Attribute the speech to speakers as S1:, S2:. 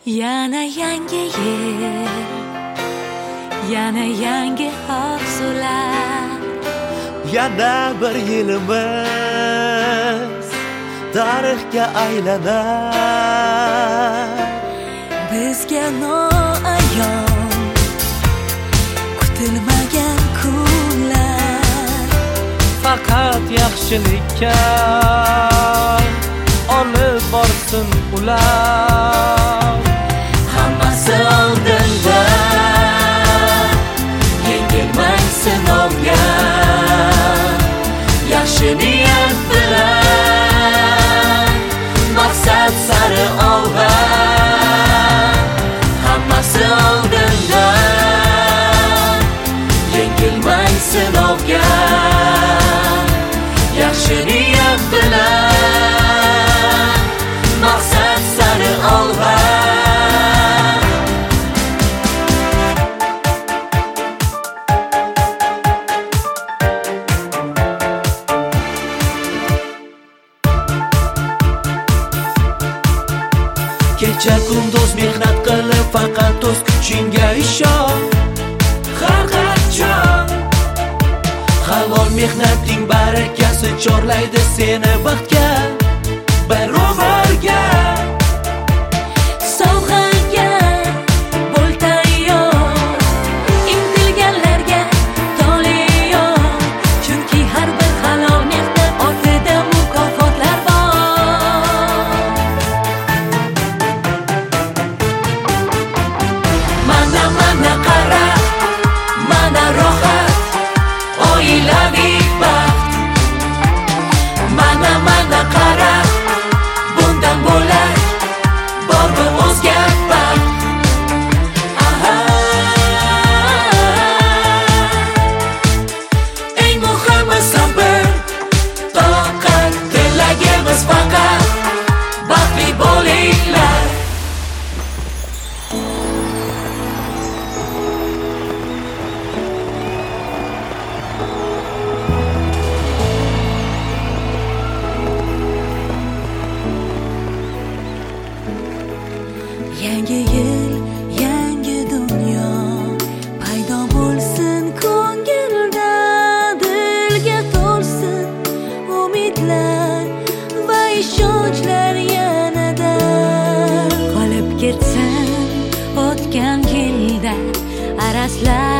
S1: Yana yangi yil, yana yangi orzular,
S2: yana bir yilimiz tarixga aylanar.
S1: bizga noayon kutilmagan kunlar,
S3: faqat yaxshilikka olib borsin ular.
S1: hammasi oldinda, yengilmang sinovga, yaxshi niyat bilan maqsad sari olg'a. Hammasi oldinda, yengilmang sinovga, yaxshi niyat bilan maqsad sari olg'a.
S2: Kecha kunduz mehnat qilib faqat o'z kuchingga ishon. Har qachon halol mehnating barakasi chorlaydi seni baxtga, bir umrga.
S1: Sovg'aga bo'l tayyor, intilganlarga toliyo, chunki har bir halol mehnat ortida mukofotlar bor. Mana qara, mana rohat, oilaviy baxt. Mana qara, bundan bo'lak bormi o'zga baxt? Eng muhimi sabr, toqat, tilagimiz faqat baxtli bo'linglar. Yangi yil, yangi dunyo paydo bo'lsin ko'ngilda, dilga to'lsin umidlar va ishonchlar yanada. Qolib ketsin o'tgan yilda arazlar